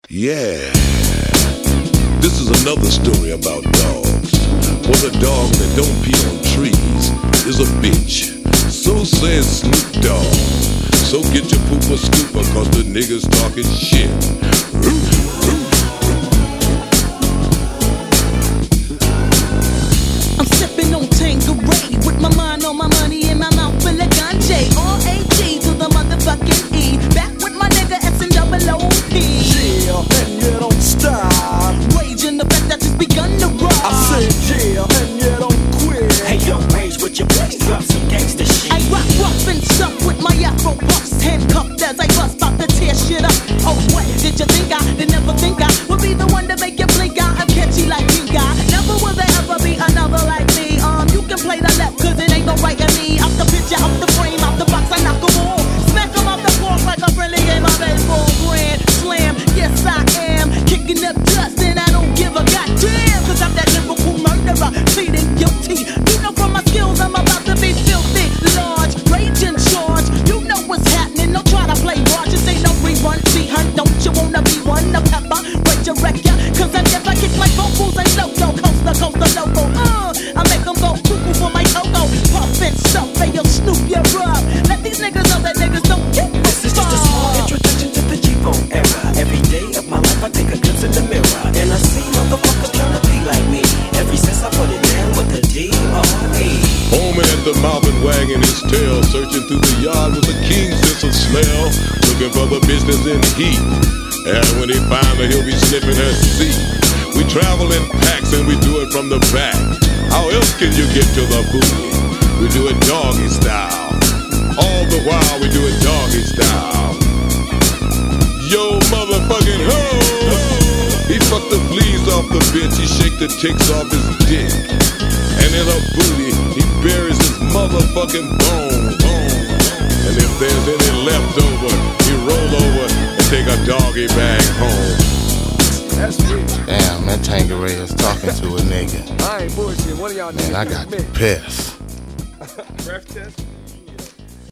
Yeah, this is another story about dogs. For the dog that don't pee on trees is a bitch. So says Snoop Dogg. So get your pooper scooper, cause the niggas talking shit. I'm sipping on Tanqueray with my mind on my money and my mouth full of ganja. R-A-G to the motherfucking E. Back with my nigga S-N-O-O-P. Yeah, and you don't stop. Raging the fact that it's begun to rock. I said yeah, and you don't quit. Hey yo, Rage with your bass, drop some gangsta shit. I rock rough and stuff with my afro puffs, handcuffed as I bust, about to tear shit up. Oh, what did you think I did never think I would be the one to make you blink? I'm catchy like pink eye. Never will there ever be another like me. You can play the left, cause it ain't no right in me. Out the picture, out the frame, out the box, I knock 'em all. Smack 'em off the floor like a friendly game of baseball. Grand slam, yes I am. Kicking up dust and I don't give a goddamn. Cause I'm that lyrical murderer, pleading guilty. You know from my skills I'm about to be filthy. Large, rage in charge. You know what's happening, don't try to play large. This ain't no rerun, see hun, don't you wanna be one? The pepper, break your record. Cause I never kick my vocals and loco. Coast to coast to loco. I make 'em go cuckoo for my cocoa. Puff and stuff, hey yo, Snoop, you're up. Let these niggas know that niggas don't get the This is just a small introduction to the G-Bone era. Every day of my life I take a glimpse in the mirror, and I see motherfuckers trying to be like me. Ever since I put it down with the D-R-E. Foaming at the mouth and wagging his tail, searching through the yard with a keen sense of smell, looking for the business in heat. And when he finds her, he'll be sniffing her seat. We travel in packs and we do it from the back. How else can you get to the booty? We do it doggy style. All the while we do it doggy style. Yo, motherfucking ho! He fucked the fleas off the bitch, he shake the ticks off his dick. And in her booty, he buries his motherfucking bone. And if there's any left over, he roll over and take a doggy bag home. That's me. Damn, that Tanqueray is talking to a nigga. I ain't bullshit. One of y'all Man, niggas I got mixed. pissed. Breath test.